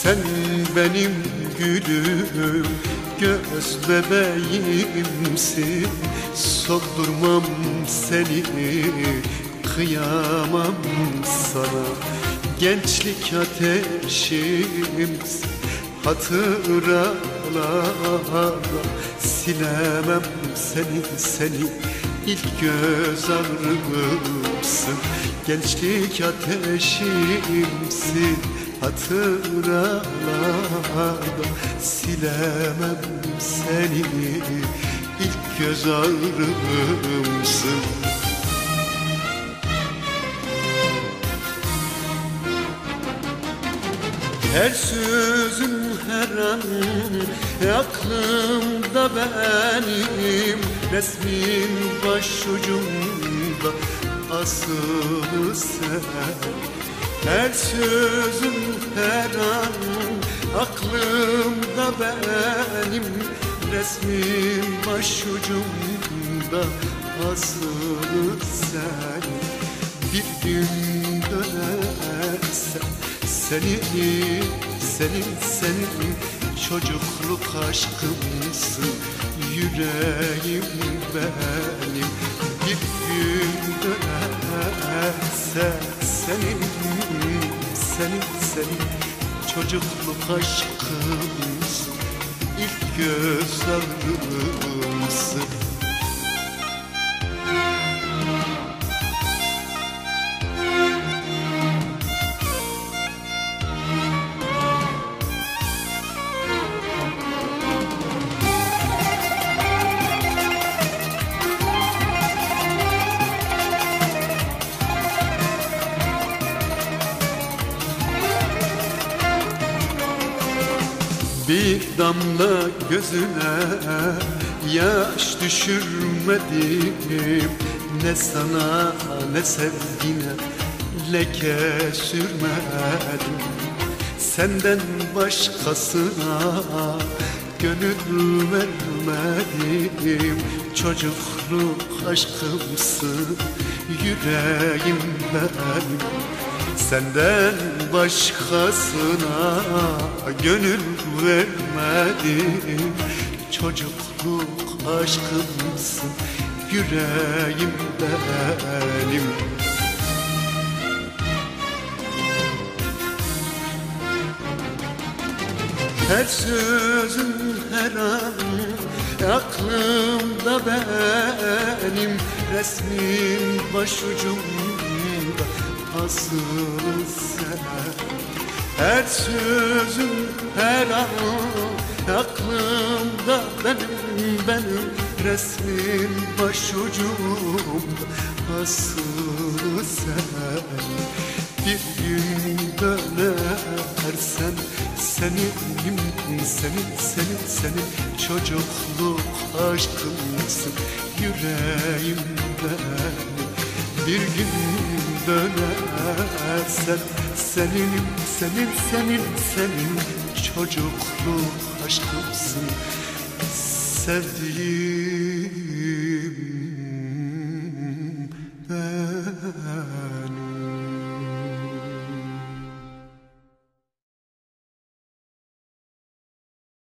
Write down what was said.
Sen benim gülüm, göz bebeğimsin. Soldurmam seni, kıyamam sana. Gençlik ateşimsin, hatıralarla silemem seni ilk göz ağrımsın. Gençlik ateşimsin, hatıralarla silemem seni ilk göz ağrımsın. Her sözün her an aklımda benim, resmin başucumda asılı sen. Her sözün her an aklımda benim, resmin başucumda asılı sen. Bir gün dönersen senin çocukluk aşkımsın yüreğim benim. Bir gün dönerse senin çocukluk aşkımsın, ilk göz ağrımsın. Bir damla gözüne yaş düşürmedim, ne sana ne sevgine leke sürmedim. Senden başkasına gönül vermedim. Çocukluk aşkımsın yüreğim benim. Senden başkasına gönül vermedim. Çocukluk aşkımsın yüreğim benim. Her sözün her an aklımda benim, resmin başucumda asılı sen. Her sözün her an aklımda benim, resmin başucumda asılı sen. Bir gün dönersen senin çocukluk aşkımsın yüreğim benim. Bir gün dönersen senin çocukluk aşkımsın sevdiğim.